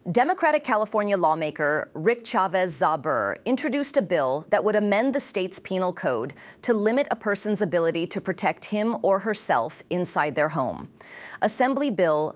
Democratic California lawmaker Rick Chavez Zabur introduced a bill that would amend the state's penal code to limit a person's ability to protect him or herself inside their home. Assembly Bill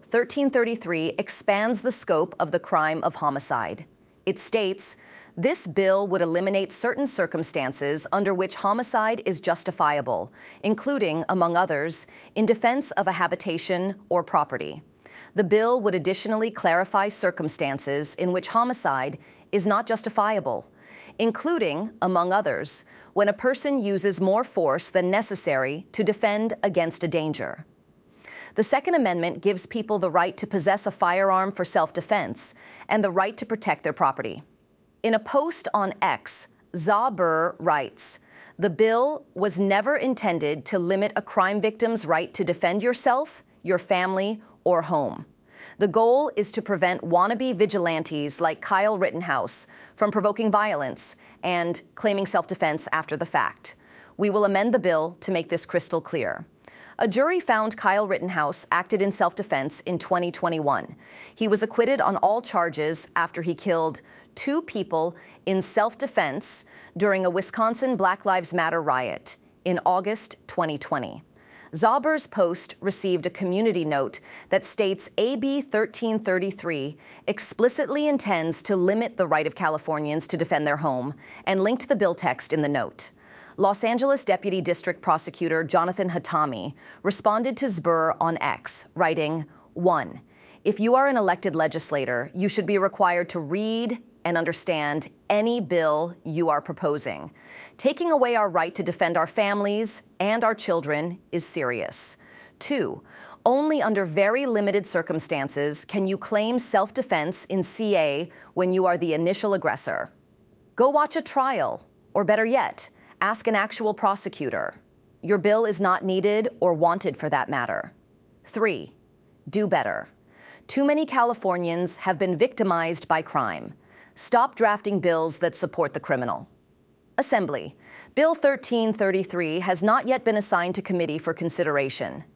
1333 expands the scope of the crime of homicide. It states, this bill would eliminate certain circumstances under which homicide is justifiable, including, among others, in defense of a habitation or property. The bill would additionally clarify circumstances in which homicide is not justifiable, including, among others, when a person uses more force than necessary to defend against a danger. The Second Amendment gives people the right to possess a firearm for self-defense and the right to protect their property. In a post on X, Zabur writes, "The bill was never intended to limit a crime victim's right to defend yourself, your family, or home. The goal is to prevent wannabe vigilantes like Kyle Rittenhouse from provoking violence and claiming self-defense after the fact. We will amend the bill to make this crystal clear." A jury found Kyle Rittenhouse acted in self-defense in 2021. He was acquitted on all charges after he killed 2 people in self-defense during a Wisconsin Black Lives Matter riot in August 2020. Zabur's post received a community note that states AB 1333 explicitly intends to limit the right of Californians to defend their home, and linked the bill text in the note. Los Angeles Deputy District Prosecutor Jonathan Hatami responded to Zabur on X, writing, 1. If you are an elected legislator, you should be required to read and understand any bill you are proposing. Taking away our right to defend our families and our children is serious. 2, only under very limited circumstances can you claim self-defense in CA when you are the initial aggressor. Go watch a trial, or better yet, ask an actual prosecutor. Your bill is not needed or wanted for that matter. 3, do better. Too many Californians have been victimized by crime. Stop drafting bills that support the criminal. Assembly. Bill 1333 has not yet been assigned to committee for consideration.